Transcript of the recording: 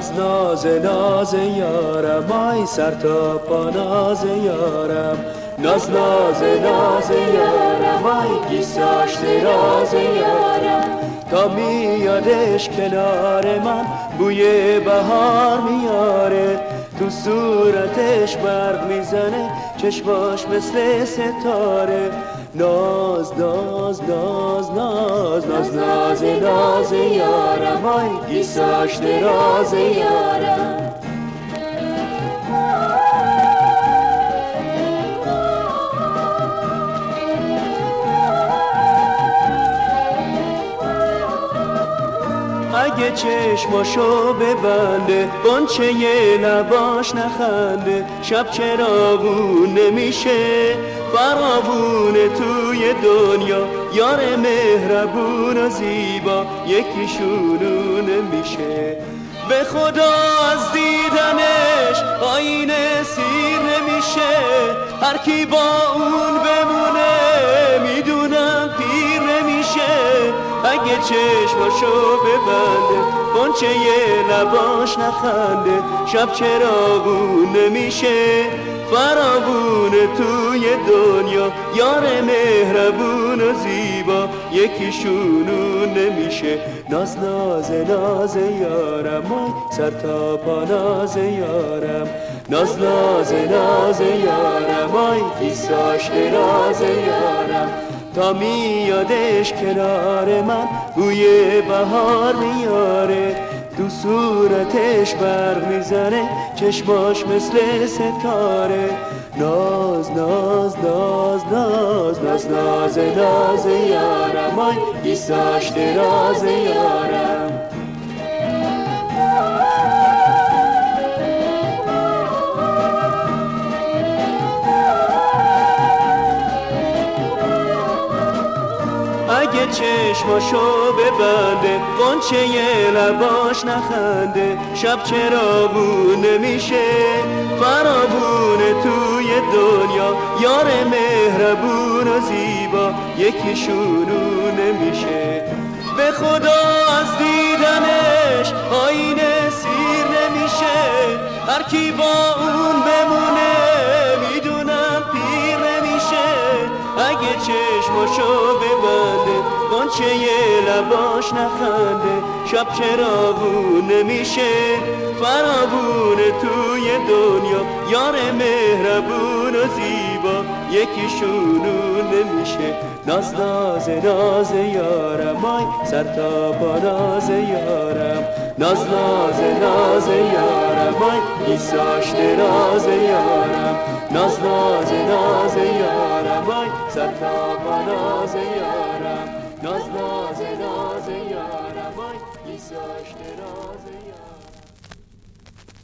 ناز ناز یارم، آی سر تا پا ناز یارم. ناز ناز یارم، آی گیساش راز یارم. تا میادش کنار من بوی بهار میاره، تو صورتش برق میزنه چشماش مثل ستاره. ناز ناز ناز ناز ناز ناز ناز یارم، آی گیساش راز یارم. اگه چشماشو ببنده غنچه لباش نخنده، شب چراغون نمیشه فراوونه توی دنیا. یار مهربون و زیبا یکیشونو نمیشه. به خدا از دیدنش آینه سیر نمیشه، هر کی با اون بمونه میدونم پیر نمیشه. اگه چشماشو ببنده غنچه لباش نخنده، شب چراغون نمیشه فراوونه توی دنیا. یار مهربون و زیبا یکیشونو نمیشه. ناز ناز ناز یارم، آی سر تا پا ناز یارم. ناز ناز ناز یارم، آی گیساش راز یارم. تا میادش کنار من بوی بهار میاره، تو صورتش برق میزنه چشماش مثل ستاره. ناز ناز ناز ناز ناز ناز ناز یارم، آی گیساش راز یارم. اگه چشماشو ببنده غنچه لباش نخنده، شب چراغون نمیشه فراوونه توی دنیا. یار مهربون و زیبا یکیشونو نمیشه. به خدا از دیدنش آینه سیر نمیشه، هر کی با اون بمونه میدونم پیر نمیشه. اگه چشماشو ببنده غنچه لباش نخنده، شب چراغون نمیشه فراوونه توی دنیا. یار مهربون و زیبا یکیشونو نمیشه. ناز ناز ناز یارم، آی سر تا پا ناز یارم. ناز ناز ناز یارم، آی گیساش راز یارم. ناز ناز ناز یارم، آی سر تا پا ناز یارم. ناز ناز ناز یارم، آی گیساش راز یارم.